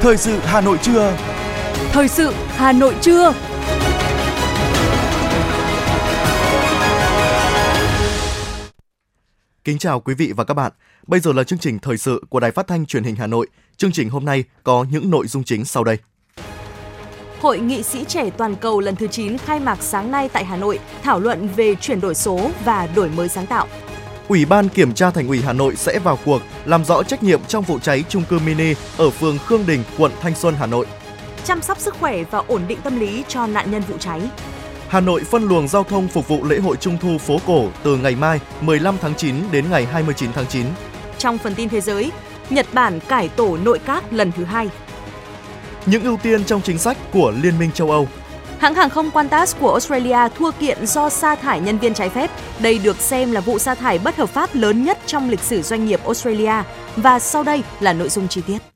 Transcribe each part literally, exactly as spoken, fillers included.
Thời sự Hà Nội trưa. Thời sự Hà Nội trưa. Kính chào quý vị và các bạn. Bây giờ là chương trình thời sự của Đài Phát thanh Truyền hình Hà Nội. Chương trình hôm nay có những nội dung chính sau đây. Hội nghị sĩ trẻ toàn cầu lần thứ chín khai mạc sáng nay tại Hà Nội, thảo luận về chuyển đổi số và đổi mới sáng tạo. Ủy ban Kiểm tra Thành ủy Hà Nội sẽ vào cuộc làm rõ trách nhiệm trong vụ cháy chung cư mini ở phường Khương Đình, quận Thanh Xuân, Hà Nội. Chăm sóc sức khỏe và ổn định tâm lý cho nạn nhân vụ cháy. Hà Nội phân luồng giao thông phục vụ lễ hội Trung thu phố cổ từ ngày mai mười lăm tháng chín đến ngày hai mươi chín tháng chín. Trong phần tin thế giới, Nhật Bản cải tổ nội các lần thứ hai. Những ưu tiên trong chính sách của Liên minh châu Âu. Hãng hàng không Qantas của Australia thua kiện do sa thải nhân viên trái phép. Đây được xem là vụ sa thải bất hợp pháp lớn nhất trong lịch sử doanh nghiệp Australia. Và sau đây là nội dung chi tiết.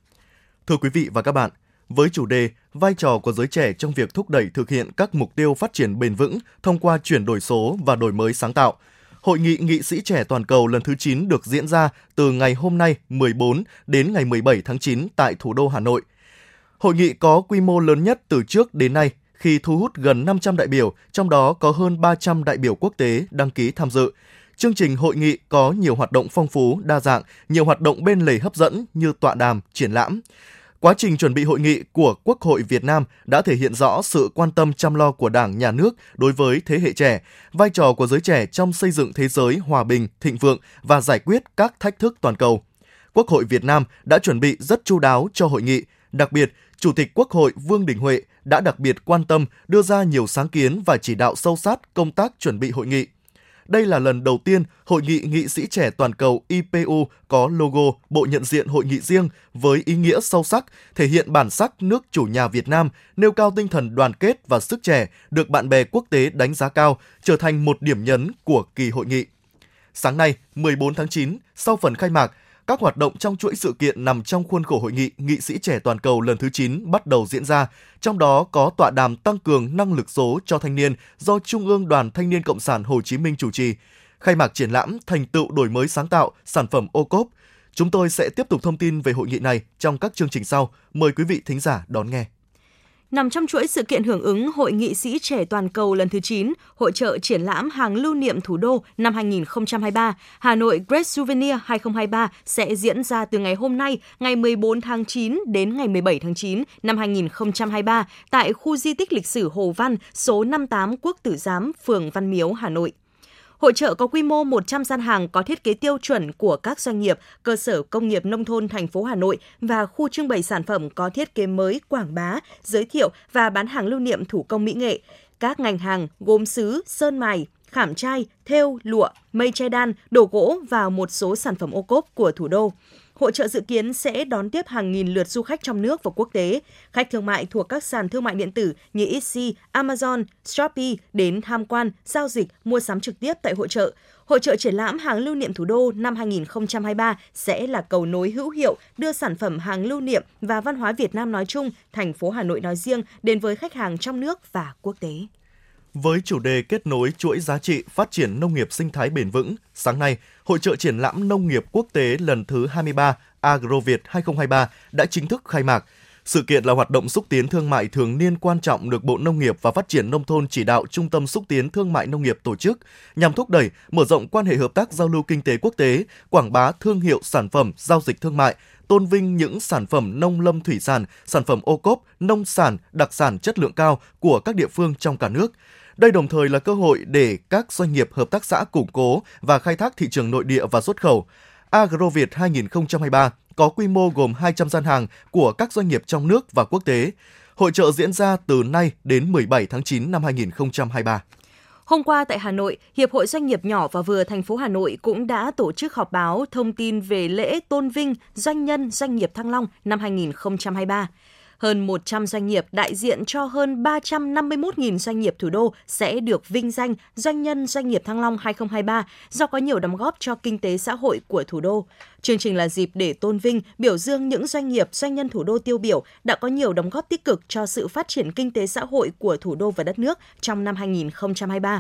Thưa quý vị và các bạn, với chủ đề vai trò của giới trẻ trong việc thúc đẩy thực hiện các mục tiêu phát triển bền vững thông qua chuyển đổi số và đổi mới sáng tạo, Hội nghị nghị sĩ trẻ toàn cầu lần thứ chín được diễn ra từ ngày hôm nay mười bốn đến ngày mười bảy tháng chín tại thủ đô Hà Nội. Hội nghị có quy mô lớn nhất từ trước đến nay khi thu hút gần năm trăm đại biểu, trong đó có hơn ba trăm đại biểu quốc tế đăng ký tham dự. Chương trình hội nghị có nhiều hoạt động phong phú, đa dạng, nhiều hoạt động bên lề hấp dẫn như tọa đàm, triển lãm. Quá trình chuẩn bị hội nghị của Quốc hội Việt Nam đã thể hiện rõ sự quan tâm chăm lo của Đảng, Nhà nước đối với thế hệ trẻ, vai trò của giới trẻ trong xây dựng thế giới hòa bình, thịnh vượng và giải quyết các thách thức toàn cầu. Quốc hội Việt Nam đã chuẩn bị rất chu đáo cho hội nghị, đặc biệt, Chủ tịch Quốc hội Vương Đình Huệ đã đặc biệt quan tâm đưa ra nhiều sáng kiến và chỉ đạo sâu sát công tác chuẩn bị hội nghị. Đây là lần đầu tiên Hội nghị nghị sĩ trẻ toàn cầu I P U có logo, bộ nhận diện hội nghị riêng với ý nghĩa sâu sắc, thể hiện bản sắc nước chủ nhà Việt Nam, nêu cao tinh thần đoàn kết và sức trẻ, được bạn bè quốc tế đánh giá cao, trở thành một điểm nhấn của kỳ hội nghị. Sáng nay, mười bốn tháng chín, sau phần khai mạc, các hoạt động trong chuỗi sự kiện nằm trong khuôn khổ Hội nghị nghị sĩ trẻ toàn cầu lần thứ chín bắt đầu diễn ra, trong đó có tọa đàm tăng cường năng lực số cho thanh niên do Trung ương Đoàn Thanh niên Cộng sản Hồ Chí Minh chủ trì, khai mạc triển lãm thành tựu đổi mới sáng tạo, sản phẩm ô cốp. Chúng tôi sẽ tiếp tục thông tin về hội nghị này trong các chương trình sau. Mời quý vị thính giả đón nghe. Nằm trong chuỗi sự kiện hưởng ứng Hội nghị sĩ trẻ toàn cầu lần thứ chín, hội chợ triển lãm hàng lưu niệm thủ đô năm hai không hai ba, Hà Nội Great Souvenir hai không hai ba sẽ diễn ra từ ngày hôm nay, ngày mười bốn tháng chín đến ngày mười bảy tháng chín năm hai không hai ba tại khu di tích lịch sử Hồ Văn, số năm mươi tám Quốc Tử Giám, phường Văn Miếu, Hà Nội. Hội chợ có quy mô một trăm gian hàng có thiết kế tiêu chuẩn của các doanh nghiệp, cơ sở công nghiệp nông thôn thành phố Hà Nội và khu trưng bày sản phẩm có thiết kế mới quảng bá, giới thiệu và bán hàng lưu niệm thủ công mỹ nghệ. Các ngành hàng gốm sứ, sơn mài, khảm trai, thêu, lụa, mây che đan, đồ gỗ và một số sản phẩm ô cốp của thủ đô. Hội chợ dự kiến sẽ đón tiếp hàng nghìn lượt du khách trong nước và quốc tế. Khách thương mại thuộc các sàn thương mại điện tử như Etsy, Amazon, Shopee đến tham quan, giao dịch, mua sắm trực tiếp tại hội chợ. Hội chợ triển lãm hàng lưu niệm thủ đô năm hai không hai ba sẽ là cầu nối hữu hiệu đưa sản phẩm hàng lưu niệm và văn hóa Việt Nam nói chung, thành phố Hà Nội nói riêng đến với khách hàng trong nước và quốc tế. Với chủ đề kết nối chuỗi giá trị phát triển nông nghiệp sinh thái bền vững, sáng nay, Hội chợ triển lãm nông nghiệp quốc tế lần thứ hai mươi ba AgroViet hai không hai ba đã chính thức khai mạc. Sự kiện là hoạt động xúc tiến thương mại thường niên quan trọng được Bộ Nông nghiệp và Phát triển Nông thôn chỉ đạo Trung tâm xúc tiến thương mại nông nghiệp tổ chức nhằm thúc đẩy, mở rộng quan hệ hợp tác giao lưu kinh tế quốc tế, quảng bá thương hiệu sản phẩm, giao dịch thương mại, tôn vinh những sản phẩm nông lâm thủy sản, sản phẩm ô cốp, nông sản, đặc sản chất lượng cao của các địa phương trong cả nước. Đây đồng thời là cơ hội để các doanh nghiệp hợp tác xã củng cố và khai thác thị trường nội địa và xuất khẩu. AgroViet hai không hai ba có quy mô gồm hai trăm gian hàng của các doanh nghiệp trong nước và quốc tế. Hội chợ diễn ra từ nay đến mười bảy tháng chín năm hai không hai ba. Hôm qua tại Hà Nội, Hiệp hội Doanh nghiệp nhỏ và vừa thành phố Hà Nội cũng đã tổ chức họp báo thông tin về lễ tôn vinh doanh nhân doanh nghiệp Thăng Long năm hai không hai ba. Hơn một trăm doanh nghiệp đại diện cho hơn ba trăm năm mươi mốt nghìn doanh nghiệp thủ đô sẽ được vinh danh Doanh nhân Doanh nghiệp Thăng Long hai không hai ba do có nhiều đóng góp cho kinh tế xã hội của thủ đô. Chương trình là dịp để tôn vinh, biểu dương những doanh nghiệp, doanh nhân thủ đô tiêu biểu đã có nhiều đóng góp tích cực cho sự phát triển kinh tế xã hội của thủ đô và đất nước trong năm hai không hai ba.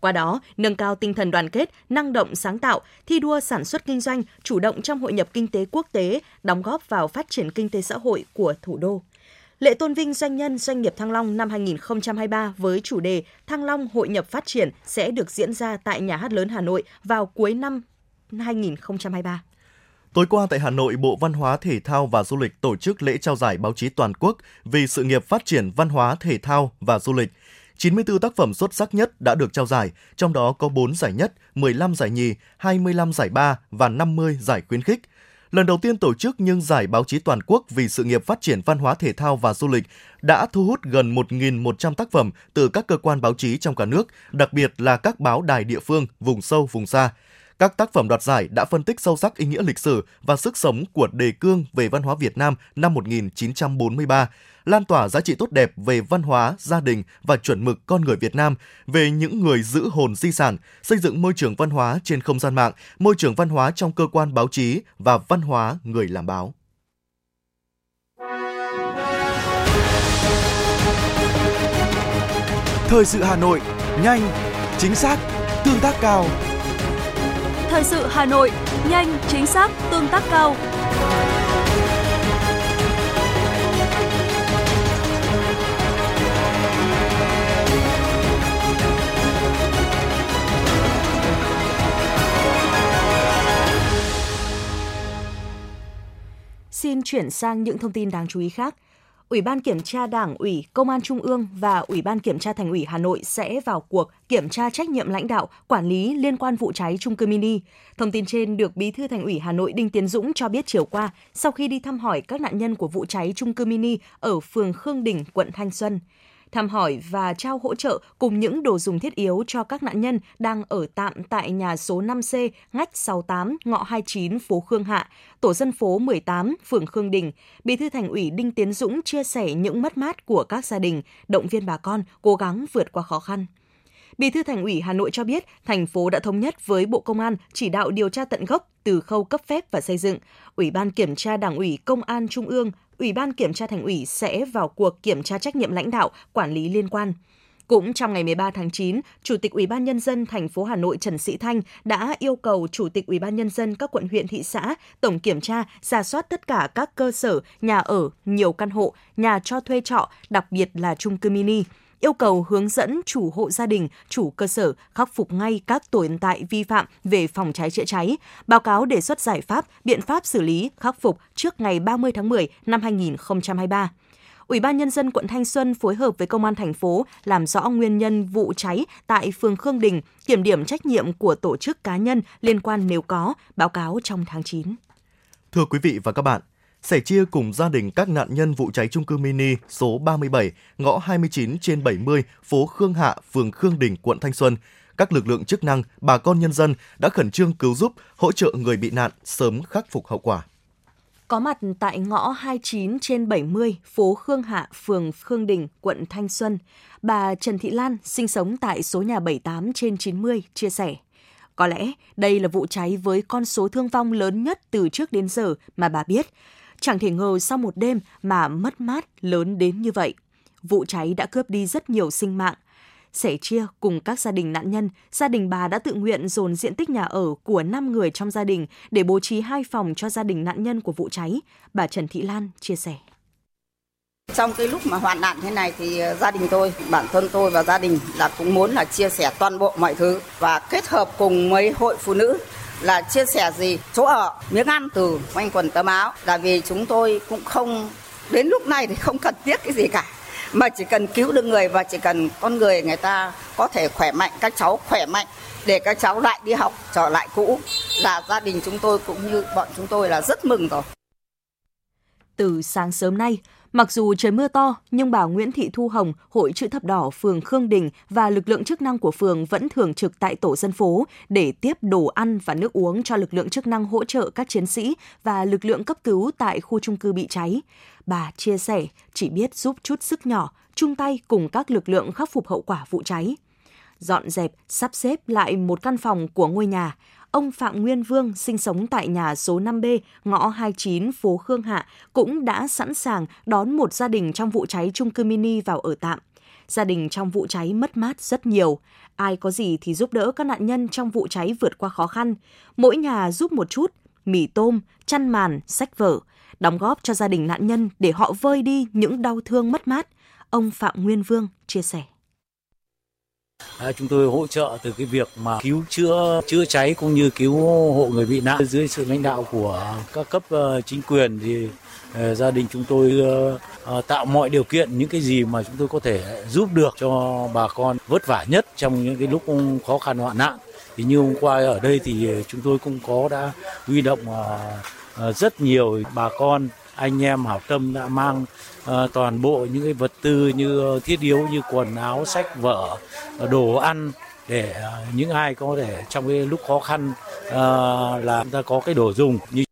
Qua đó, nâng cao tinh thần đoàn kết, năng động sáng tạo, thi đua sản xuất kinh doanh, chủ động trong hội nhập kinh tế quốc tế, đóng góp vào phát triển kinh tế xã hội của thủ đô. Lễ tôn vinh doanh nhân doanh nghiệp Thăng Long năm hai không hai ba với chủ đề Thăng Long hội nhập phát triển sẽ được diễn ra tại Nhà hát lớn Hà Nội vào cuối năm hai không hai ba. Tối qua tại Hà Nội, Bộ Văn hóa, Thể thao và Du lịch tổ chức lễ trao giải báo chí toàn quốc vì sự nghiệp phát triển văn hóa, thể thao và du lịch. chín mươi tư tác phẩm xuất sắc nhất đã được trao giải, trong đó có bốn giải nhất, mười lăm giải nhì, hai mươi lăm giải ba và năm mươi giải khuyến khích. Lần đầu tiên tổ chức nhưng giải báo chí toàn quốc vì sự nghiệp phát triển văn hóa, thể thao và du lịch đã thu hút gần một nghìn một trăm tác phẩm từ các cơ quan báo chí trong cả nước, đặc biệt là các báo đài địa phương, vùng sâu, vùng xa. Các tác phẩm đoạt giải đã phân tích sâu sắc ý nghĩa lịch sử và sức sống của đề cương về văn hóa Việt Nam năm một nghìn chín trăm bốn mươi ba, lan tỏa giá trị tốt đẹp về văn hóa, gia đình và chuẩn mực con người Việt Nam, về những người giữ hồn di sản, xây dựng môi trường văn hóa trên không gian mạng, môi trường văn hóa trong cơ quan báo chí và văn hóa người làm báo. Thời sự Hà Nội, nhanh, chính xác, tương tác cao. Thời sự Hà Nội, nhanh, chính xác, tương tác cao. Xin chuyển sang những thông tin đáng chú ý khác. Ủy ban Kiểm tra Đảng ủy, Công an Trung ương và Ủy ban Kiểm tra Thành ủy Hà Nội sẽ vào cuộc kiểm tra trách nhiệm lãnh đạo, quản lý liên quan vụ cháy chung cư mini. Thông tin trên được Bí thư Thành ủy Hà Nội Đinh Tiến Dũng cho biết chiều qua sau khi đi thăm hỏi các nạn nhân của vụ cháy chung cư mini ở phường Khương Đình, quận Thanh Xuân. Thăm hỏi và trao hỗ trợ cùng những đồ dùng thiết yếu cho các nạn nhân đang ở tạm tại nhà số năm C, ngách sáu mươi tám, ngõ hai mươi chín, phố Khương Hạ, tổ dân phố mười tám, phường Khương Đình. Bí thư Thành ủy Đinh Tiến Dũng chia sẻ những mất mát của các gia đình, động viên bà con cố gắng vượt qua khó khăn. Bí thư Thành ủy Hà Nội cho biết, thành phố đã thống nhất với Bộ Công an chỉ đạo điều tra tận gốc từ khâu cấp phép và xây dựng. Ủy ban Kiểm tra Đảng ủy Công an Trung ương, Ủy ban Kiểm tra Thành ủy sẽ vào cuộc kiểm tra trách nhiệm lãnh đạo, quản lý liên quan. Cũng trong ngày mười ba tháng chín, Chủ tịch Ủy ban Nhân dân thành phố Hà Nội Trần Sĩ Thanh đã yêu cầu Chủ tịch Ủy ban Nhân dân các quận huyện thị xã tổng kiểm tra, rà soát tất cả các cơ sở, nhà ở, nhiều căn hộ, nhà cho thuê trọ, đặc biệt là chung cư mini. Yêu cầu hướng dẫn chủ hộ gia đình, chủ cơ sở khắc phục ngay các tồn tại vi phạm về phòng cháy chữa cháy, báo cáo đề xuất giải pháp, biện pháp xử lý, khắc phục trước ngày ba mươi tháng mười năm hai nghìn không trăm hai mươi ba. Ủy ban Nhân dân quận Thanh Xuân phối hợp với Công an thành phố làm rõ nguyên nhân vụ cháy tại phường Khương Đình, kiểm điểm trách nhiệm của tổ chức cá nhân liên quan nếu có, báo cáo trong tháng chín. Thưa quý vị và các bạn, sẻ chia cùng gia đình các nạn nhân vụ cháy chung cư mini số ba mươi bảy, ngõ hai mươi chín trên bảy mươi, phố Khương Hạ, phường Khương Đình, quận Thanh Xuân. Các lực lượng chức năng, bà con nhân dân đã khẩn trương cứu giúp, hỗ trợ người bị nạn sớm khắc phục hậu quả. Có mặt tại ngõ hai mươi chín trên bảy mươi, phố Khương Hạ, phường Khương Đình, quận Thanh Xuân, bà Trần Thị Lan sinh sống tại số nhà bảy mươi tám trên chín mươi chia sẻ. Có lẽ đây là vụ cháy với con số thương vong lớn nhất từ trước đến giờ mà bà biết. Chẳng thể ngờ sau một đêm mà mất mát lớn đến như vậy. Vụ cháy đã cướp đi rất nhiều sinh mạng. Sẻ chia cùng các gia đình nạn nhân, gia đình bà đã tự nguyện dồn diện tích nhà ở của năm người trong gia đình để bố trí hai phòng cho gia đình nạn nhân của vụ cháy. Bà Trần Thị Lan chia sẻ. Trong cái lúc mà hoạn nạn thế này thì gia đình tôi, bản thân tôi và gia đình là cũng muốn là chia sẻ toàn bộ mọi thứ và kết hợp cùng mấy hội phụ nữ là chia sẻ gì chỗ ở, miếng ăn từ quanh quần tấm áo, là vì chúng tôi cũng không đến lúc này thì không cần tiếc cái gì cả, mà chỉ cần cứu được người và chỉ cần con người người ta có thể khỏe mạnh, các cháu khỏe mạnh để các cháu lại đi học trở lại cũ là gia đình chúng tôi cũng như bọn chúng tôi là rất mừng rồi. Từ sáng sớm nay, mặc dù trời mưa to, nhưng bà Nguyễn Thị Thu Hồng, Hội Chữ Thập Đỏ phường Khương Đình và lực lượng chức năng của phường vẫn thường trực tại tổ dân phố để tiếp đồ ăn và nước uống cho lực lượng chức năng hỗ trợ các chiến sĩ và lực lượng cấp cứu tại khu chung cư bị cháy. Bà chia sẻ chỉ biết giúp chút sức nhỏ, chung tay cùng các lực lượng khắc phục hậu quả vụ cháy. Dọn dẹp, sắp xếp lại một căn phòng của ngôi nhà. Ông Phạm Nguyên Vương sinh sống tại nhà số năm B, ngõ hai mươi chín, phố Khương Hạ cũng đã sẵn sàng đón một gia đình trong vụ cháy chung cư mini vào ở tạm. gia đình trong vụ cháy mất mát rất nhiều. Ai có gì thì giúp đỡ các nạn nhân trong vụ cháy vượt qua khó khăn. Mỗi nhà giúp một chút, mì tôm, chăn màn, sách vở, đóng góp cho gia đình nạn nhân để họ vơi đi những đau thương mất mát. Ông Phạm Nguyên Vương chia sẻ. À, chúng tôi hỗ trợ từ cái việc mà cứu chữa chữa cháy cũng như cứu hộ người bị nạn. Dưới sự lãnh đạo của các cấp uh, chính quyền thì uh, gia đình chúng tôi uh, uh, tạo mọi điều kiện, những cái gì mà chúng tôi có thể giúp được cho bà con vất vả nhất trong những cái lúc khó khăn hoạn nạn. Thì như hôm qua ở đây thì chúng tôi cũng có đã huy động uh, uh, rất nhiều bà con, anh em hảo tâm đã mang uh, toàn bộ những cái vật tư như thiết yếu như quần áo, sách vở, đồ ăn để uh, những ai có thể trong cái lúc khó khăn uh, là chúng ta có cái đồ dùng. Như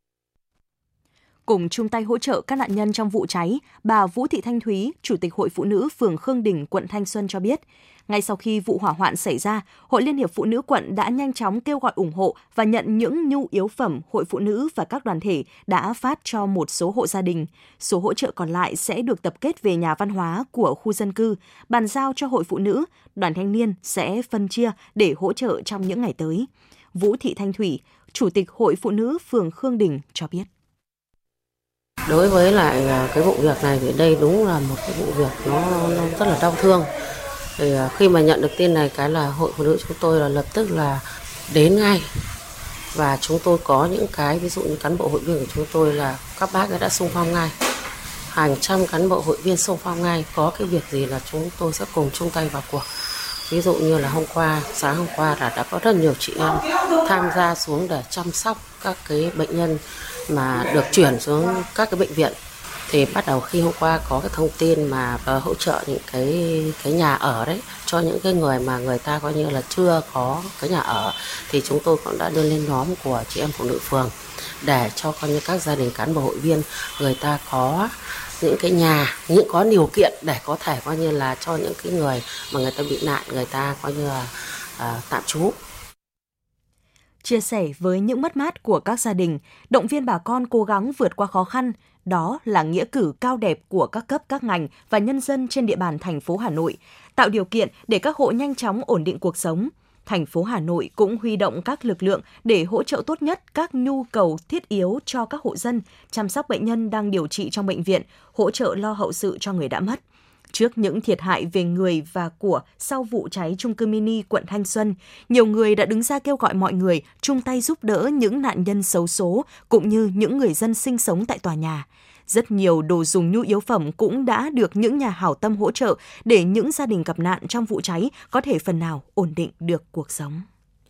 Cùng chung tay hỗ trợ các nạn nhân trong vụ cháy, bà Vũ Thị Thanh Thúy, Chủ tịch Hội Phụ nữ phường Khương Đình, quận Thanh Xuân cho biết, ngay sau khi vụ hỏa hoạn xảy ra, Hội Liên hiệp Phụ nữ quận đã nhanh chóng kêu gọi ủng hộ và nhận những nhu yếu phẩm Hội Phụ nữ và các đoàn thể đã phát cho một số hộ gia đình. Số hỗ trợ còn lại sẽ được tập kết về nhà văn hóa của khu dân cư, bàn giao cho Hội Phụ nữ, đoàn thanh niên sẽ phân chia để hỗ trợ trong những ngày tới. Vũ Thị Thanh Thủy, Chủ tịch Hội Phụ nữ phường Khương Đình cho biết. Đối với lại cái vụ việc này thì đây đúng là một cái vụ việc nó, nó rất là đau thương. Thì khi mà nhận được tin này cái là Hội Phụ nữ chúng tôi là lập tức là đến ngay và chúng tôi có những cái ví dụ như cán bộ hội viên của chúng tôi là các bác đã xung phong ngay, hàng trăm cán bộ hội viên xung phong ngay, có cái việc gì là chúng tôi sẽ cùng chung tay vào cuộc. Ví dụ như là hôm qua, sáng hôm qua là đã có rất nhiều chị em tham gia xuống để chăm sóc các cái bệnh nhân mà được chuyển xuống các cái bệnh viện. Thì bắt đầu khi hôm qua có cái thông tin mà hỗ trợ những cái cái nhà ở đấy cho những cái người mà người ta coi như là chưa có cái nhà ở, thì chúng tôi cũng đã đưa lên nhóm của chị em phụ nữ phường để cho coi như các gia đình cán bộ hội viên người ta có những cái nhà, những có điều kiện để có thể coi như là cho những cái người mà người ta bị nạn, người ta coi như là à, tạm trú. Chia sẻ với những mất mát của các gia đình, động viên bà con cố gắng vượt qua khó khăn, đó là nghĩa cử cao đẹp của các cấp các ngành và nhân dân trên địa bàn thành phố Hà Nội, tạo điều kiện để các hộ nhanh chóng ổn định cuộc sống. Thành phố Hà Nội cũng huy động các lực lượng để hỗ trợ tốt nhất các nhu cầu thiết yếu cho các hộ dân, chăm sóc bệnh nhân đang điều trị trong bệnh viện, hỗ trợ lo hậu sự cho người đã mất. Trước những thiệt hại về người và của sau vụ cháy chung cư mini quận Thanh Xuân, nhiều người đã đứng ra kêu gọi mọi người chung tay giúp đỡ những nạn nhân xấu số cũng như những người dân sinh sống tại tòa nhà. Rất nhiều đồ dùng nhu yếu phẩm cũng đã được những nhà hảo tâm hỗ trợ để những gia đình gặp nạn trong vụ cháy có thể phần nào ổn định được cuộc sống.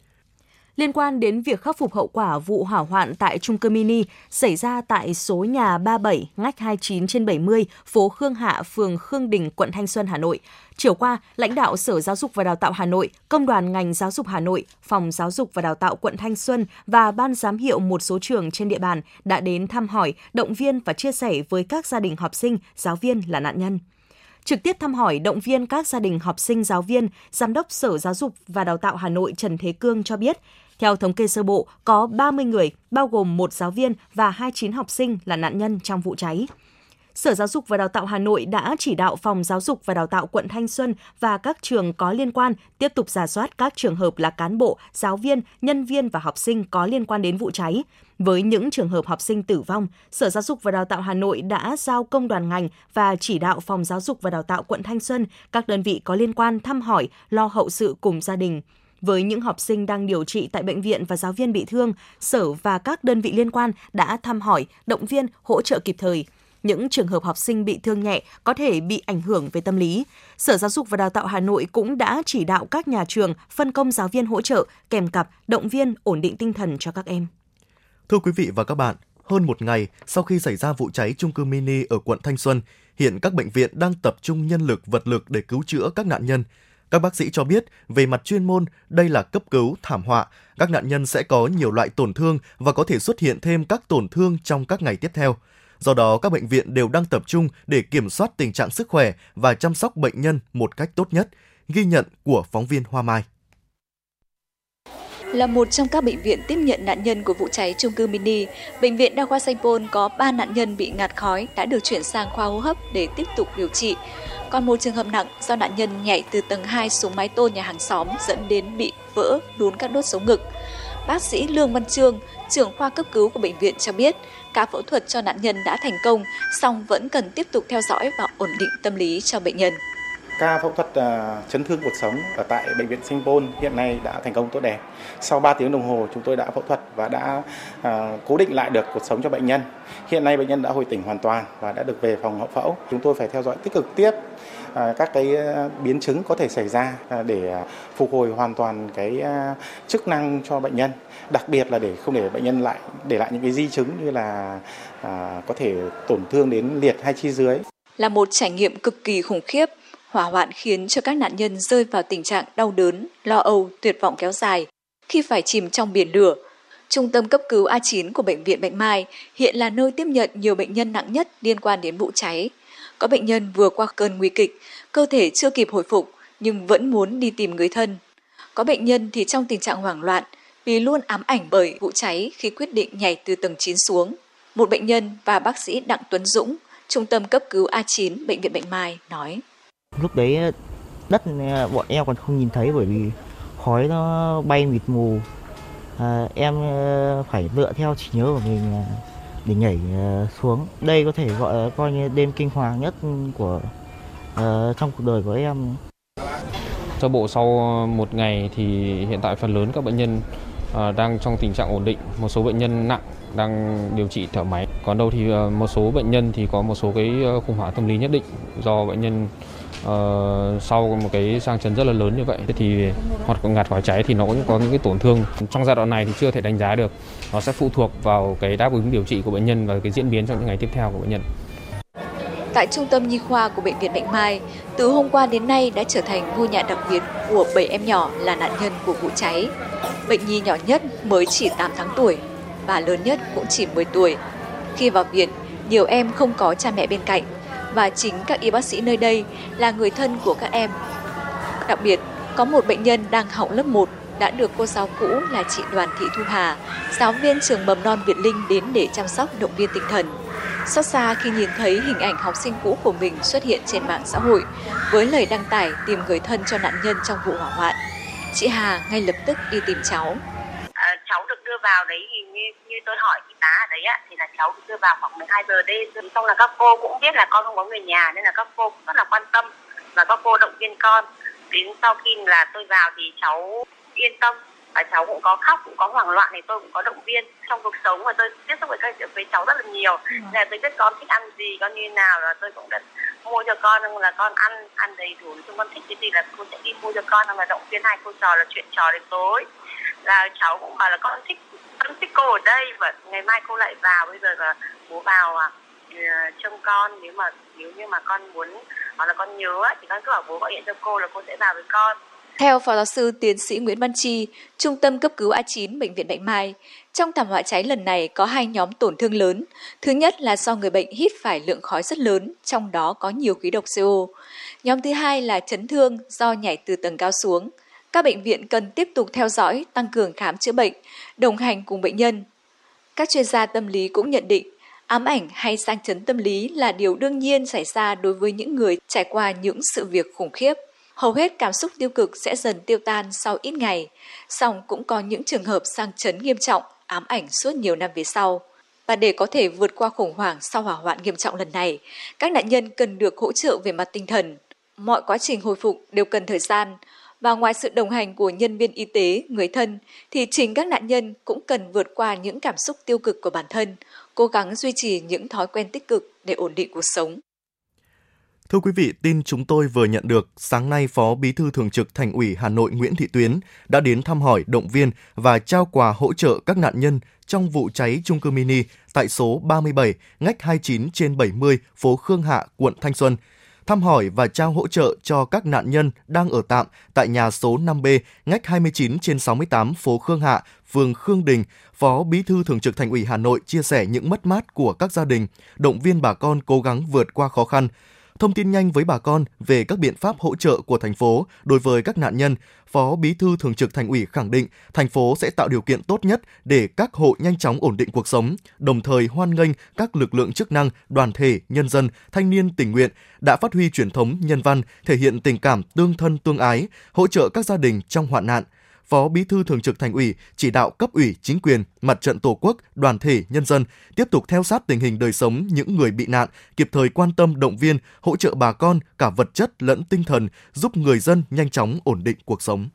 Liên quan đến việc khắc phục hậu quả vụ hỏa hoạn tại chung cư mini xảy ra tại số nhà ba mươi bảy ngách hai mươi chín trên bảy mươi, phố Khương Hạ, phường Khương Đình, quận Thanh Xuân, Hà Nội. Chiều qua, lãnh đạo Sở Giáo dục và Đào tạo Hà Nội, Công đoàn ngành Giáo dục Hà Nội, Phòng Giáo dục và Đào tạo quận Thanh Xuân và Ban giám hiệu một số trường trên địa bàn đã đến thăm hỏi, động viên và chia sẻ với các gia đình học sinh, giáo viên là nạn nhân. Trực tiếp thăm hỏi, động viên các gia đình học sinh, giáo viên, Giám đốc Sở Giáo dục và Đào tạo Hà Nội Trần Thế Cương cho biết, theo thống kê sơ bộ, có ba mươi người, bao gồm một giáo viên và hai mươi chín học sinh là nạn nhân trong vụ cháy. Sở Giáo dục và Đào tạo Hà Nội đã chỉ đạo Phòng Giáo dục và Đào tạo quận Thanh Xuân và các trường có liên quan tiếp tục rà soát các trường hợp là cán bộ, giáo viên, nhân viên và học sinh có liên quan đến vụ cháy. Với những trường hợp học sinh tử vong, Sở Giáo dục và Đào tạo Hà Nội đã giao công đoàn ngành và chỉ đạo Phòng Giáo dục và Đào tạo quận Thanh Xuân, các đơn vị có liên quan thăm hỏi, lo hậu sự cùng gia đình. Với những học sinh đang điều trị tại bệnh viện và giáo viên bị thương, Sở và các đơn vị liên quan đã thăm hỏi, động viên, hỗ trợ kịp thời. Những trường hợp học sinh bị thương nhẹ có thể bị ảnh hưởng về tâm lý. Sở Giáo dục và Đào tạo Hà Nội cũng đã chỉ đạo các nhà trường phân công giáo viên hỗ trợ, kèm cặp, động viên, ổn định tinh thần cho các em. Thưa quý vị và các bạn, hơn một ngày sau khi xảy ra vụ cháy chung cư mini ở quận Thanh Xuân, hiện các bệnh viện đang tập trung nhân lực, vật lực để cứu chữa các nạn nhân. Các bác sĩ cho biết, về mặt chuyên môn, đây là cấp cứu, thảm họa. Các nạn nhân sẽ có nhiều loại tổn thương và có thể xuất hiện thêm các tổn thương trong các ngày tiếp theo. Do đó, các bệnh viện đều đang tập trung để kiểm soát tình trạng sức khỏe và chăm sóc bệnh nhân một cách tốt nhất. Ghi nhận của phóng viên Hoa Mai. Là một trong các bệnh viện tiếp nhận nạn nhân của vụ cháy chung cư mini, Bệnh viện Đa khoa Sanh Pôn có ba nạn nhân bị ngạt khói đã được chuyển sang khoa hô hấp để tiếp tục điều trị. Còn một trường hợp nặng do nạn nhân nhảy từ tầng hai xuống mái tôn nhà hàng xóm dẫn đến bị vỡ đốn các đốt sống ngực. Bác sĩ Lương Văn Trương, trưởng khoa cấp cứu của bệnh viện cho biết, ca phẫu thuật cho nạn nhân đã thành công, song vẫn cần tiếp tục theo dõi và ổn định tâm lý cho bệnh nhân. Ca phẫu thuật uh, chấn thương cột sống ở tại Bệnh viện Sanh Pôn hiện nay đã thành công tốt đẹp. Sau ba tiếng đồng hồ chúng tôi đã phẫu thuật và đã uh, cố định lại được cột sống cho bệnh nhân. Hiện nay bệnh nhân đã hồi tỉnh hoàn toàn và đã được về phòng hậu phẫu. Chúng tôi phải theo dõi tích cực tiếp uh, các cái uh, biến chứng có thể xảy ra uh, để uh, phục hồi hoàn toàn cái uh, chức năng cho bệnh nhân. Đặc biệt là để không để bệnh nhân lại để lại những cái di chứng như là uh, có thể tổn thương đến liệt hay chi dưới. Là một trải nghiệm cực kỳ khủng khiếp. Hỏa hoạn khiến cho các nạn nhân rơi vào tình trạng đau đớn, lo âu, tuyệt vọng kéo dài khi phải chìm trong biển lửa. Trung tâm cấp cứu A chín của Bệnh viện Bạch Mai hiện là nơi tiếp nhận nhiều bệnh nhân nặng nhất liên quan đến vụ cháy. Có bệnh nhân vừa qua cơn nguy kịch, cơ thể chưa kịp hồi phục nhưng vẫn muốn đi tìm người thân. Có bệnh nhân thì trong tình trạng hoảng loạn vì luôn ám ảnh bởi vụ cháy khi quyết định nhảy từ tầng chín xuống. Một bệnh nhân và bác sĩ Đặng Tuấn Dũng, Trung tâm cấp cứu A chín Bệnh viện Bạch Mai nói. Lúc đấy đất bọn em còn không nhìn thấy bởi vì khói nó bay mịt mù. À, em phải dựa theo trí nhớ của mình để nhảy xuống. Đây có thể gọi là coi như đêm kinh hoàng nhất của uh, trong cuộc đời của em. Sơ bộ sau một ngày thì hiện tại phần lớn các bệnh nhân uh, đang trong tình trạng ổn định. Một số bệnh nhân nặng đang điều trị thở máy. Còn đâu thì uh, một số bệnh nhân thì có một số cái khủng hoảng tâm lý nhất định do bệnh nhân Uh, sau một cái sang chấn rất là lớn như vậy thì hoặc ngạt khói cháy thì nó cũng có những cái tổn thương trong giai đoạn này thì chưa thể đánh giá được, nó sẽ phụ thuộc vào cái đáp ứng điều trị của bệnh nhân và cái diễn biến trong những ngày tiếp theo của bệnh nhân. Tại Trung tâm Nhi khoa của Bệnh viện Bạch Mai, từ hôm qua đến nay đã trở thành ngôi nhà đặc biệt của bảy em nhỏ là nạn nhân của vụ cháy. Bệnh nhi nhỏ nhất mới chỉ tám tháng tuổi và lớn nhất cũng chỉ mười tuổi. Khi vào viện, nhiều em không có cha mẹ bên cạnh. Và chính các y bác sĩ nơi đây là người thân của các em. Đặc biệt, có một bệnh nhân đang học lớp một đã được cô giáo cũ là chị Đoàn Thị Thu Hà, giáo viên trường mầm non Việt Linh đến để chăm sóc động viên tinh thần. Xót xa khi nhìn thấy hình ảnh học sinh cũ của mình xuất hiện trên mạng xã hội với lời đăng tải tìm người thân cho nạn nhân trong vụ hỏa hoạn. Chị Hà ngay lập tức đi tìm cháu. À, cháu được đưa vào đấy thì như, như tôi hỏi y tá ở đấy á, thì là cháu được đưa vào khoảng mười hai giờ đêm. Xong là các cô cũng biết là con không có người nhà nên là các cô cũng rất là quan tâm và các cô động viên con. Đến sau khi là tôi vào thì cháu yên tâm và cháu cũng có khóc, cũng có hoảng loạn thì tôi cũng có động viên. Trong cuộc sống mà tôi tiếp xúc với các với cháu rất là nhiều. Ừ. Nên là tôi biết con thích ăn gì, con như nào là tôi cũng đã mua cho con, là con ăn ăn đầy đủ. Chúng con thích cái gì là cô sẽ đi mua cho con, là động viên hai cô trò là chuyện trò đến tối. Là cháu cũng bảo là con thích con thích cô ở đây và ngày mai cô lại vào, bây giờ là bố vào à, trông con, nếu mà nếu như mà con muốn hoặc là con nhớ thì con cứ bảo bố gọi điện cho cô là cô sẽ vào với con. Theo Phó Giáo sư Tiến sĩ Nguyễn Văn Chi, Trung tâm cấp cứu A chín Bệnh viện Bạch Mai, trong thảm họa cháy lần này có hai nhóm tổn thương lớn. Thứ nhất là do người bệnh hít phải lượng khói rất lớn, trong đó có nhiều khí độc xê o. Nhóm thứ hai là chấn thương do nhảy từ tầng cao xuống. Các bệnh viện cần tiếp tục theo dõi, tăng cường khám chữa bệnh, đồng hành cùng bệnh nhân. Các chuyên gia tâm lý cũng nhận định, ám ảnh hay sang chấn tâm lý là điều đương nhiên xảy ra đối với những người trải qua những sự việc khủng khiếp. Hầu hết cảm xúc tiêu cực sẽ dần tiêu tan sau ít ngày, song cũng có những trường hợp sang chấn nghiêm trọng, ám ảnh suốt nhiều năm về sau. Và để có thể vượt qua khủng hoảng sau hỏa hoạn nghiêm trọng lần này, các nạn nhân cần được hỗ trợ về mặt tinh thần. Mọi quá trình hồi phục đều cần thời gian, và ngoài sự đồng hành của nhân viên y tế, người thân, thì chính các nạn nhân cũng cần vượt qua những cảm xúc tiêu cực của bản thân, cố gắng duy trì những thói quen tích cực để ổn định cuộc sống. Thưa quý vị, tin chúng tôi vừa nhận được, sáng nay Phó Bí thư Thường trực Thành ủy Hà Nội Nguyễn Thị Tuyến đã đến thăm hỏi, động viên và trao quà hỗ trợ các nạn nhân trong vụ cháy chung cư mini tại số ba mươi bảy ngách hai mươi chín trên bảy mươi phố Khương Hạ, quận Thanh Xuân. Thăm hỏi và trao hỗ trợ cho các nạn nhân đang ở tạm tại nhà số năm B, ngách hai mươi chín trên sáu mươi tám phố Khương Hạ, phường Khương Đình, Phó Bí thư Thường trực Thành ủy Hà Nội chia sẻ những mất mát của các gia đình, động viên bà con cố gắng vượt qua khó khăn. Thông tin nhanh với bà con về các biện pháp hỗ trợ của thành phố đối với các nạn nhân, Phó Bí thư Thường trực Thành ủy khẳng định thành phố sẽ tạo điều kiện tốt nhất để các hộ nhanh chóng ổn định cuộc sống, đồng thời hoan nghênh các lực lượng chức năng, đoàn thể, nhân dân, thanh niên tình nguyện đã phát huy truyền thống nhân văn, thể hiện tình cảm tương thân tương ái, hỗ trợ các gia đình trong hoạn nạn. Phó Bí thư Thường trực Thành ủy chỉ đạo cấp ủy, chính quyền, Mặt trận Tổ quốc, đoàn thể, nhân dân tiếp tục theo sát tình hình đời sống những người bị nạn, kịp thời quan tâm động viên, hỗ trợ bà con cả vật chất lẫn tinh thần, giúp người dân nhanh chóng ổn định cuộc sống.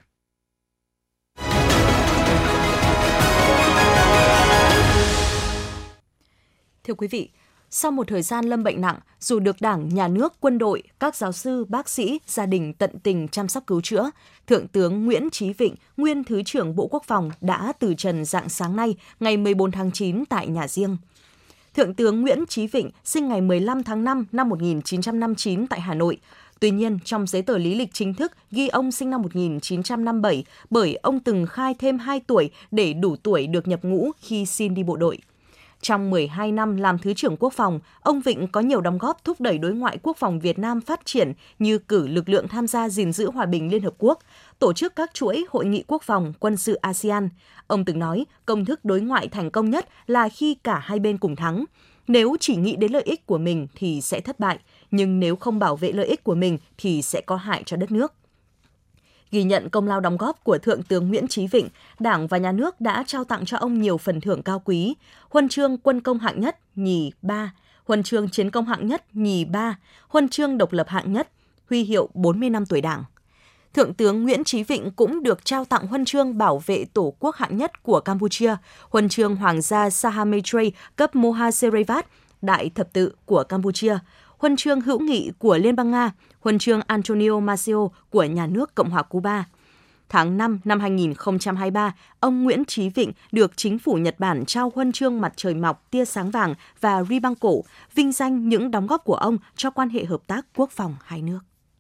Thưa quý vị, sau một thời gian lâm bệnh nặng, dù được Đảng, Nhà nước, quân đội, các giáo sư, bác sĩ, gia đình tận tình chăm sóc cứu chữa, Thượng tướng Nguyễn Chí Vịnh, nguyên Thứ trưởng Bộ Quốc phòng đã từ trần rạng sáng nay, ngày mười bốn tháng chín tại nhà riêng. Thượng tướng Nguyễn Chí Vịnh sinh ngày mười lăm tháng năm năm một nghìn chín trăm năm mươi chín tại Hà Nội. Tuy nhiên, trong giấy tờ lý lịch chính thức ghi ông sinh năm một nghìn chín trăm năm mươi bảy bởi ông từng khai thêm hai tuổi để đủ tuổi được nhập ngũ khi xin đi bộ đội. Trong mười hai năm làm Thứ trưởng Quốc phòng, ông Vịnh có nhiều đóng góp thúc đẩy đối ngoại quốc phòng Việt Nam phát triển như cử lực lượng tham gia gìn giữ hòa bình Liên Hợp Quốc, tổ chức các chuỗi hội nghị quốc phòng quân sự a sê an. Ông từng nói, công thức đối ngoại thành công nhất là khi cả hai bên cùng thắng. Nếu chỉ nghĩ đến lợi ích của mình thì sẽ thất bại, nhưng nếu không bảo vệ lợi ích của mình thì sẽ có hại cho đất nước. Ghi nhận công lao đóng góp của Thượng tướng Nguyễn Chí Vịnh, Đảng và Nhà nước đã trao tặng cho ông nhiều phần thưởng cao quý, huân chương Quân công hạng nhất, nhì, ba, huân chương Chiến công hạng nhất, nhì, ba, huân chương Độc lập hạng nhất, huy hiệu bốn mươi năm tuổi Đảng. Thượng tướng Nguyễn Chí Vịnh cũng được trao tặng huân chương Bảo vệ Tổ quốc hạng nhất của Campuchia, huân chương Hoàng gia Sahamedrey cấp Mohaserevat, Đại thập tự của Campuchia, huân chương Hữu nghị của Liên bang Nga, huân chương Antonio Maceo của Nhà nước Cộng hòa Cuba. Tháng năm năm hai nghìn không trăm hai mươi ba, ông Nguyễn Chí Vịnh được chính phủ Nhật Bản trao huân chương Mặt trời mọc tia sáng vàng và ri băng cổ, vinh danh những đóng góp của ông cho quan hệ hợp tác quốc phòng hai nước.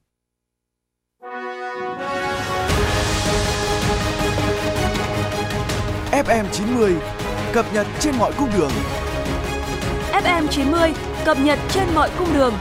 ép em chín mươi cập nhật trên mọi cung đường. ép em chín mươi cập nhật trên mọi cung đường.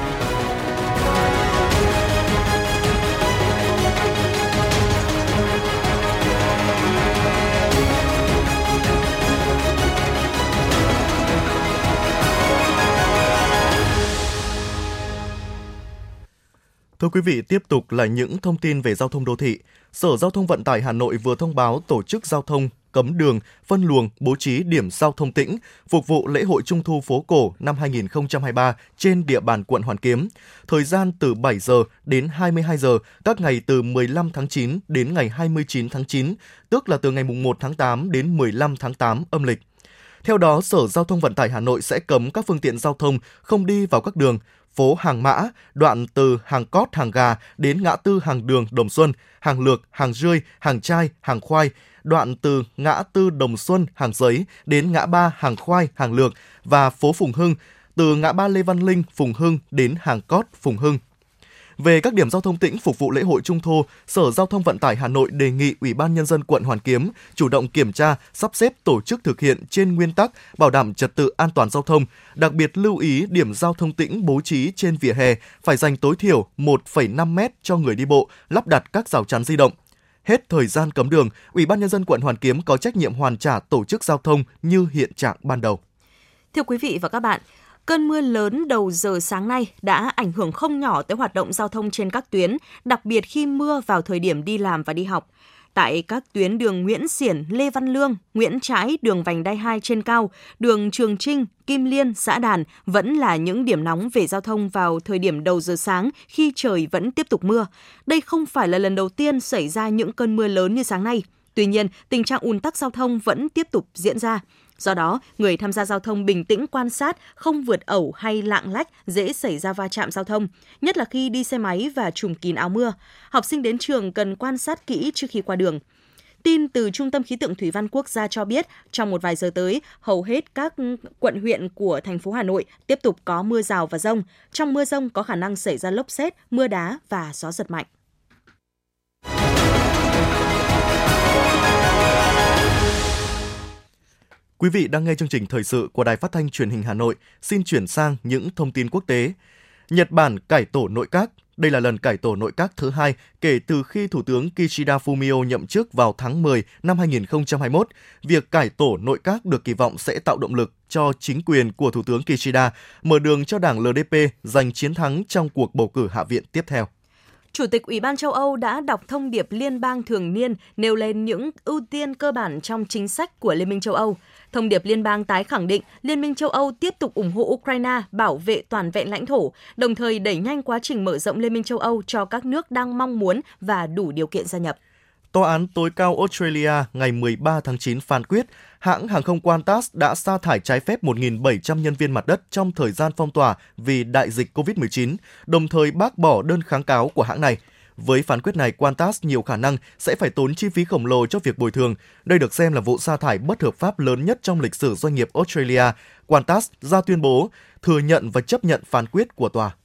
Thưa quý vị, tiếp tục là những thông tin về giao thông đô thị. Sở Giao thông Vận tải Hà Nội vừa thông báo tổ chức giao thông cấm đường, phân luồng, bố trí điểm giao thông tĩnh phục vụ lễ hội Trung thu phố cổ năm hai nghìn không trăm hai mươi ba trên địa bàn quận Hoàn Kiếm. Thời gian từ bảy giờ đến hai mươi hai giờ, các ngày từ mười lăm tháng chín đến ngày hai mươi chín tháng chín, tức là từ ngày mùng một tháng tám đến mười lăm tháng tám âm lịch. Theo đó, Sở Giao thông Vận tải Hà Nội sẽ cấm các phương tiện giao thông không đi vào các đường phố Hàng Mã, đoạn từ Hàng Cót, Hàng Gà đến ngã tư Hàng Đường, Đồng Xuân, Hàng Lược, Hàng Rươi, Hàng Trai, Hàng Khoai, đoạn từ ngã tư Đồng Xuân, Hàng Giấy đến ngã ba Hàng Khoai, Hàng Lược và phố Phùng Hưng, từ ngã ba Lê Văn Linh, Phùng Hưng đến Hàng Cót, Phùng Hưng. Về các điểm giao thông tĩnh phục vụ lễ hội Trung thu, Sở Giao thông Vận tải Hà Nội đề nghị Ủy ban Nhân dân quận Hoàn Kiếm chủ động kiểm tra, sắp xếp tổ chức thực hiện trên nguyên tắc bảo đảm trật tự an toàn giao thông, đặc biệt lưu ý điểm giao thông tĩnh bố trí trên vỉa hè phải dành tối thiểu một phẩy năm mét cho người đi bộ, lắp đặt các rào chắn di động. Hết thời gian cấm đường, Ủy ban Nhân dân quận Hoàn Kiếm có trách nhiệm hoàn trả tổ chức giao thông như hiện trạng ban đầu. Thưa quý vị và các bạn, cơn mưa lớn đầu giờ sáng nay đã ảnh hưởng không nhỏ tới hoạt động giao thông trên các tuyến, đặc biệt khi mưa vào thời điểm đi làm và đi học. Tại các tuyến đường Nguyễn Xiển, Lê Văn Lương, Nguyễn Trãi, đường vành đai hai trên cao, đường Trường Trinh, Kim Liên, Xã Đàn vẫn là những điểm nóng về giao thông vào thời điểm đầu giờ sáng khi trời vẫn tiếp tục mưa. Đây không phải là lần đầu tiên xảy ra những cơn mưa lớn như sáng nay. Tuy nhiên, tình trạng ùn tắc giao thông vẫn tiếp tục diễn ra. Do đó, người tham gia giao thông bình tĩnh quan sát, không vượt ẩu hay lạng lách dễ xảy ra va chạm giao thông, nhất là khi đi xe máy và trùm kín áo mưa. Học sinh đến trường cần quan sát kỹ trước khi qua đường. Tin từ Trung tâm Khí tượng Thủy văn Quốc gia cho biết, trong một vài giờ tới, hầu hết các quận huyện của thành phố Hà Nội tiếp tục có mưa rào và dông. Trong mưa dông có khả năng xảy ra lốc sét, mưa đá và gió giật mạnh. Quý vị đang nghe chương trình thời sự của Đài Phát thanh Truyền hình Hà Nội. Xin chuyển sang những thông tin quốc tế. Nhật Bản cải tổ nội các. Đây là lần cải tổ nội các thứ hai kể từ khi Thủ tướng Kishida Fumio nhậm chức vào tháng mười năm hai nghìn không trăm hai mươi mốt. Việc cải tổ nội các được kỳ vọng sẽ tạo động lực cho chính quyền của Thủ tướng Kishida, mở đường cho đảng lờ đê pê giành chiến thắng trong cuộc bầu cử Hạ viện tiếp theo. Chủ tịch Ủy ban châu Âu đã đọc thông điệp liên bang thường niên nêu lên những ưu tiên cơ bản trong chính sách của Liên minh châu Âu. Thông điệp liên bang tái khẳng định Liên minh châu Âu tiếp tục ủng hộ Ukraine bảo vệ toàn vẹn lãnh thổ, đồng thời đẩy nhanh quá trình mở rộng Liên minh châu Âu cho các nước đang mong muốn và đủ điều kiện gia nhập. Tòa án tối cao Australia ngày mười ba tháng chín phán quyết hãng hàng không Qantas đã sa thải trái phép một nghìn bảy trăm nhân viên mặt đất trong thời gian phong tỏa vì đại dịch covid mười chín, đồng thời bác bỏ đơn kháng cáo của hãng này. Với phán quyết này, Qantas nhiều khả năng sẽ phải tốn chi phí khổng lồ cho việc bồi thường. Đây được xem là vụ sa thải bất hợp pháp lớn nhất trong lịch sử doanh nghiệp Australia. Qantas ra tuyên bố thừa nhận và chấp nhận phán quyết của tòa.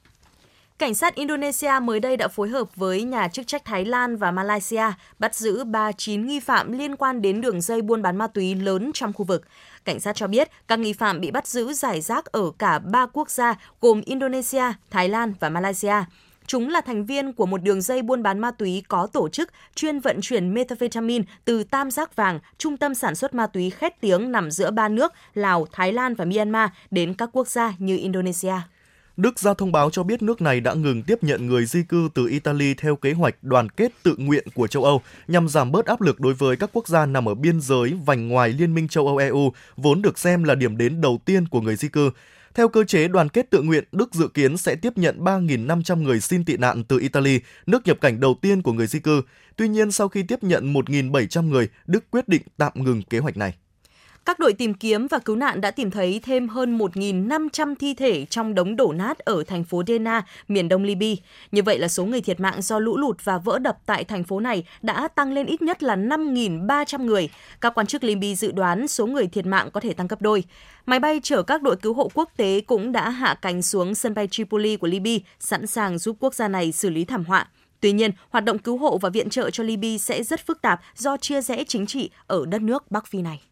Cảnh sát Indonesia mới đây đã phối hợp với nhà chức trách Thái Lan và Malaysia bắt giữ ba mươi chín nghi phạm liên quan đến đường dây buôn bán ma túy lớn trong khu vực. Cảnh sát cho biết các nghi phạm bị bắt giữ rải rác ở cả ba quốc gia gồm Indonesia, Thái Lan và Malaysia. Chúng là thành viên của một đường dây buôn bán ma túy có tổ chức chuyên vận chuyển methamphetamine từ Tam Giác Vàng, trung tâm sản xuất ma túy khét tiếng nằm giữa ba nước Lào, Thái Lan và Myanmar, đến các quốc gia như Indonesia. Đức ra thông báo cho biết nước này đã ngừng tiếp nhận người di cư từ Italy theo kế hoạch đoàn kết tự nguyện của châu Âu nhằm giảm bớt áp lực đối với các quốc gia nằm ở biên giới vành ngoài Liên minh châu Âu e u, vốn được xem là điểm đến đầu tiên của người di cư. Theo cơ chế đoàn kết tự nguyện, Đức dự kiến sẽ tiếp nhận ba nghìn năm trăm người xin tị nạn từ Italy, nước nhập cảnh đầu tiên của người di cư. Tuy nhiên, sau khi tiếp nhận một nghìn bảy trăm người, Đức quyết định tạm ngừng kế hoạch này. Các đội tìm kiếm và cứu nạn đã tìm thấy thêm hơn một nghìn năm trăm thi thể trong đống đổ nát ở thành phố Derna, miền đông Libya. Như vậy là số người thiệt mạng do lũ lụt và vỡ đập tại thành phố này đã tăng lên ít nhất là năm nghìn ba trăm người. Các quan chức Libya dự đoán số người thiệt mạng có thể tăng gấp đôi. Máy bay chở các đội cứu hộ quốc tế cũng đã hạ cánh xuống sân bay Tripoli của Libya, sẵn sàng giúp quốc gia này xử lý thảm họa. Tuy nhiên, hoạt động cứu hộ và viện trợ cho Libya sẽ rất phức tạp do chia rẽ chính trị ở đất nước Bắc Phi này.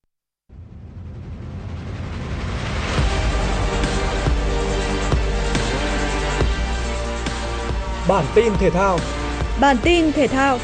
Bản tin thể thao. Bản tin thể thao.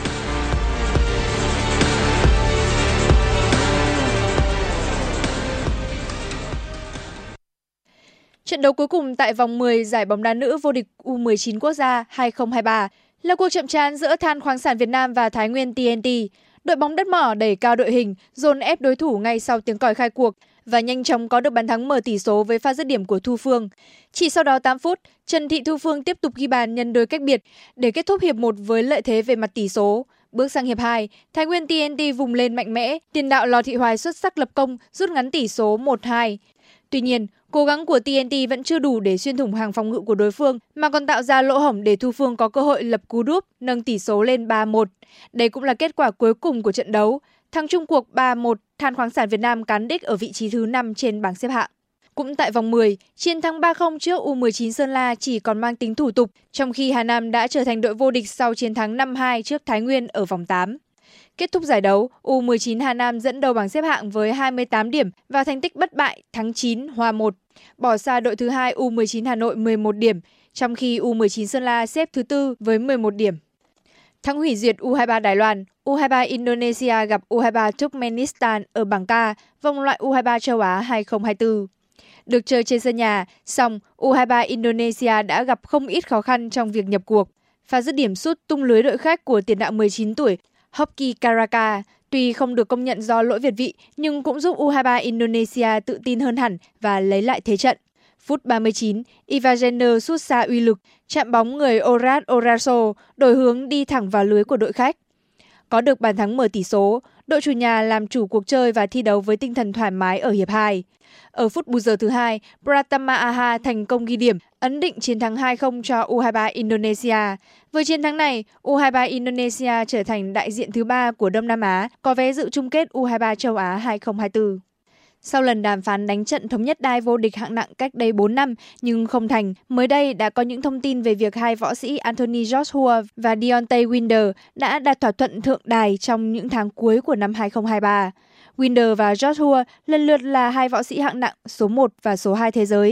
Trận đấu cuối cùng tại vòng mười giải bóng đá nữ vô địch U mười chín quốc gia hai không hai ba là cuộc chạm trán giữa Than khoáng sản Việt Nam và Thái Nguyên tê en tê. Đội bóng đất mỏ đẩy cao đội hình, dồn ép đối thủ ngay sau tiếng còi khai cuộc và nhanh chóng có được bàn thắng mở tỷ số với pha dứt điểm của Thu Phương. Chỉ sau đó tám phút, Trần Thị Thu Phương tiếp tục ghi bàn nhân đôi cách biệt để kết thúc hiệp một với lợi thế về mặt tỷ số. Bước sang hiệp hai, Thái Nguyên tê en tê vùng lên mạnh mẽ, tiền đạo Lò Thị Hoài xuất sắc lập công rút ngắn tỷ số một hai. Tuy nhiên, cố gắng của tê en tê vẫn chưa đủ để xuyên thủng hàng phòng ngự của đối phương mà còn tạo ra lỗ hổng để Thu Phương có cơ hội lập cú đúp nâng tỷ số lên ba một. Đây cũng là kết quả cuối cùng của trận đấu. Thắng chung cuộc ba một, Than khoáng sản Việt Nam cán đích ở vị trí thứ năm trên bảng xếp hạng. Cũng tại vòng mười, chiến thắng ba không trước U mười chín Sơn La chỉ còn mang tính thủ tục, trong khi Hà Nam đã trở thành đội vô địch sau chiến thắng năm hai trước Thái Nguyên ở vòng tám. Kết thúc giải đấu, U mười chín Hà Nam dẫn đầu bảng xếp hạng với hai mươi tám điểm và thành tích bất bại thắng chín hòa một, bỏ xa đội thứ hai U mười chín Hà Nội mười một điểm, trong khi U mười chín Sơn La xếp thứ tư với mười một điểm. Thắng hủy diệt U hai mươi ba Đài Loan, U hai mươi ba Indonesia gặp U hai mươi ba Turkmenistan ở bảng K, vòng loại U hai mươi ba châu Á hai không hai tư. Được chơi trên sân nhà, song U hai mươi ba Indonesia đã gặp không ít khó khăn trong việc nhập cuộc. Pha dứt điểm sút tung lưới đội khách của tiền đạo mười chín tuổi Hoki Karaka tuy không được công nhận do lỗi việt vị nhưng cũng giúp U hai mươi ba Indonesia tự tin hơn hẳn và lấy lại thế trận. Phút ba mươi chín, Ivagener sút xa uy lực, chạm bóng người Orad Oraso, đổi hướng đi thẳng vào lưới của đội khách. Có được bàn thắng mở tỷ số, đội chủ nhà làm chủ cuộc chơi và thi đấu với tinh thần thoải mái ở hiệp hai. Ở phút bù giờ thứ hai, Pratama Aha thành công ghi điểm, ấn định chiến thắng hai không cho U hai mươi ba Indonesia. Với chiến thắng này, U hai mươi ba Indonesia trở thành đại diện thứ ba của Đông Nam Á, có vé dự chung kết U hai mươi ba châu Á hai không hai tư. Sau lần đàm phán đánh trận thống nhất đai vô địch hạng nặng cách đây bốn năm nhưng không thành, mới đây đã có những thông tin về việc hai võ sĩ Anthony Joshua và Deontay Wilder đã đạt thỏa thuận thượng đài trong những tháng cuối của năm hai không hai ba. Wilder và Joshua lần lượt là hai võ sĩ hạng nặng số một và số hai thế giới.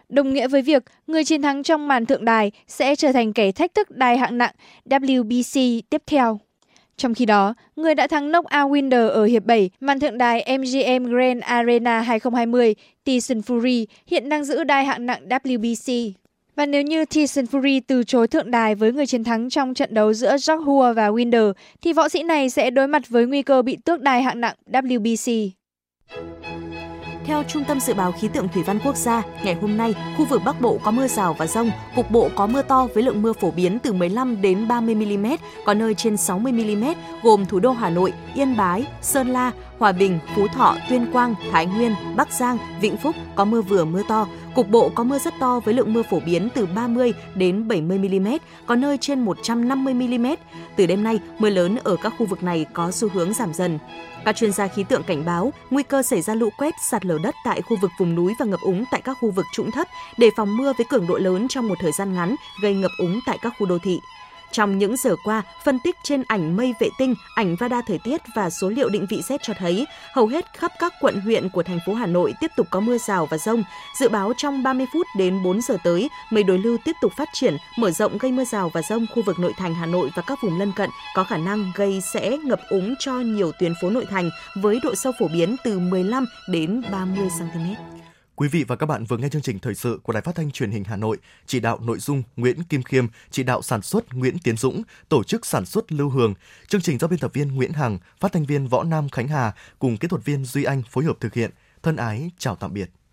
đồng nghĩa với việc người chiến thắng trong màn thượng đài sẽ trở thành kẻ thách thức đai hạng nặng W B C tiếp theo. Trong khi đó, người đã thắng knockout winner ở hiệp bảy màn thượng đài M G M Grand Arena hai không hai không, Tyson Fury hiện đang giữ đai hạng nặng W B C. Và nếu như Tyson Fury từ chối thượng đài với người chiến thắng trong trận đấu giữa Joshua và Wilder, thì võ sĩ này sẽ đối mặt với nguy cơ bị tước đai hạng nặng W B C. Theo Trung tâm Dự báo Khí tượng Thủy văn Quốc gia, ngày hôm nay, khu vực Bắc Bộ có mưa rào và dông, cục bộ có mưa to với lượng mưa phổ biến từ mười lăm đến ba mươi mi-li-mét, có nơi trên sáu mươi mi-li-mét, gồm thủ đô Hà Nội, Yên Bái, Sơn La, Hòa Bình, Phú Thọ, Tuyên Quang, Thái Nguyên, Bắc Giang, Vĩnh Phúc có mưa vừa mưa to. Cục bộ có mưa rất to với lượng mưa phổ biến từ ba mươi đến bảy mươi mi-li-mét, có nơi trên một trăm năm mươi mi-li-mét. Từ đêm nay, mưa lớn ở các khu vực này có xu hướng giảm dần. Các chuyên gia khí tượng cảnh báo nguy cơ xảy ra lũ quét, sạt lở đất tại khu vực vùng núi và ngập úng tại các khu vực trũng thấp, đề phòng mưa với cường độ lớn trong một thời gian ngắn gây ngập úng tại các khu đô thị. Trong những giờ qua, phân tích trên ảnh mây vệ tinh, ảnh radar thời tiết và số liệu định vị sét cho thấy hầu hết khắp các quận huyện của thành phố Hà Nội tiếp tục có mưa rào và dông. Dự báo trong ba mươi phút đến bốn giờ tới, mây đối lưu tiếp tục phát triển, mở rộng gây mưa rào và dông khu vực nội thành Hà Nội và các vùng lân cận, có khả năng gây sẽ ngập úng cho nhiều tuyến phố nội thành với độ sâu phổ biến từ mười lăm đến ba mươi xăng-ti-mét. Quý vị và các bạn vừa nghe chương trình thời sự của Đài Phát thanh Truyền hình Hà Nội, chỉ đạo nội dung Nguyễn Kim Khiêm, chỉ đạo sản xuất Nguyễn Tiến Dũng, tổ chức sản xuất Lưu Hường. Chương trình do biên tập viên Nguyễn Hằng, phát thanh viên Võ Nam Khánh Hà cùng kỹ thuật viên Duy Anh phối hợp thực hiện. Thân ái chào tạm biệt.